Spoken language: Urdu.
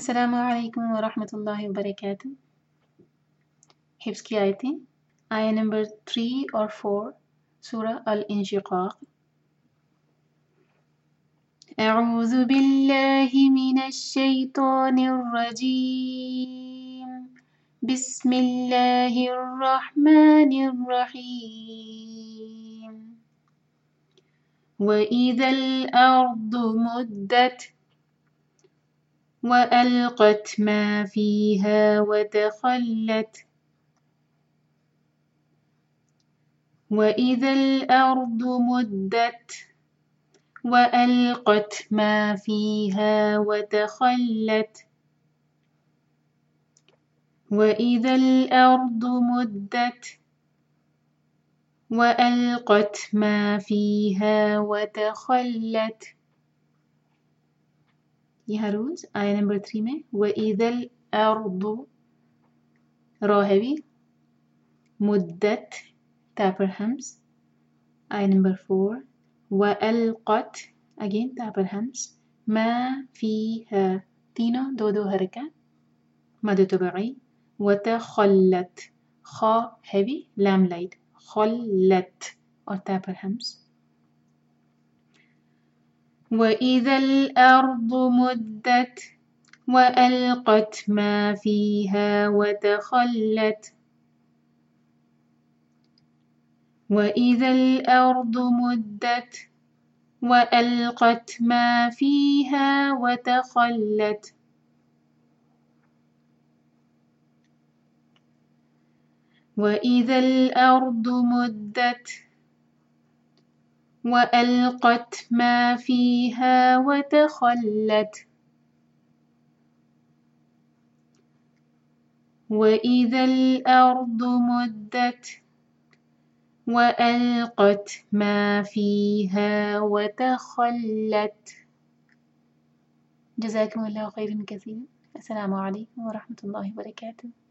السلام علیکم ورحمۃ اللہ وبرکاتہ۔ حفظ کی آیتیں، آیہ نمبر 3 اور 4 سورہ الانشقاق۔ اعوذ باللہ من الشیطان الرجیم، بسم اللہ الرحمن الرحیم۔ وَإِذَا الْأَرْضُ مُدَّتْ وَأَلْقَتْ مَا فِيهَا وَتَخَلَّتْ وَإِذَا الْأَرْضُ مُدَّتْ وَأَلْقَتْ مَا فِيهَا وَتَخَلَّتْ وَإِذَا الْأَرْضُ مُدَّتْ وَأَلْقَتْ مَا فِيهَا وَتَخَلَّتْ۔ یہ ہر روز آیہ نمبر 3 میں وَإِذَا الْأَرْضُ را ہیوی، مدت تا پر ہمس، آیہ نمبر 4 وَأَلْقَتْ اگین تا پر ہمس، ما فِيهَا تینوں دو دو حرکات مد طبعی، وَتَخَلَّتْ خا ہیوی لام لائٹ، خلت اور تا پر ہمس۔ وَإِذَا الْأَرْضُ مُدَّتْ وَأَلْقَتْ مَا فِيهَا وَتَخَلَّتْ وَإِذَا الْأَرْضُ مُدَّتْ وَأَلْقَتْ مَا فِيهَا وَتَخَلَّتْ وَإِذَا الْأَرْضُ مُدَّتْ وَأَلْقَتْ مَا فِيهَا وَتَخَلَّتْ وَإِذَا الْأَرْضُ مُدَّتْ وَأَلْقَتْ مَا فِيهَا وَتَخَلَّتْ۔ جزاکم اللہ خیرا کثیرا۔ السلام علیکم ورحمۃ اللہ وبرکاتہ۔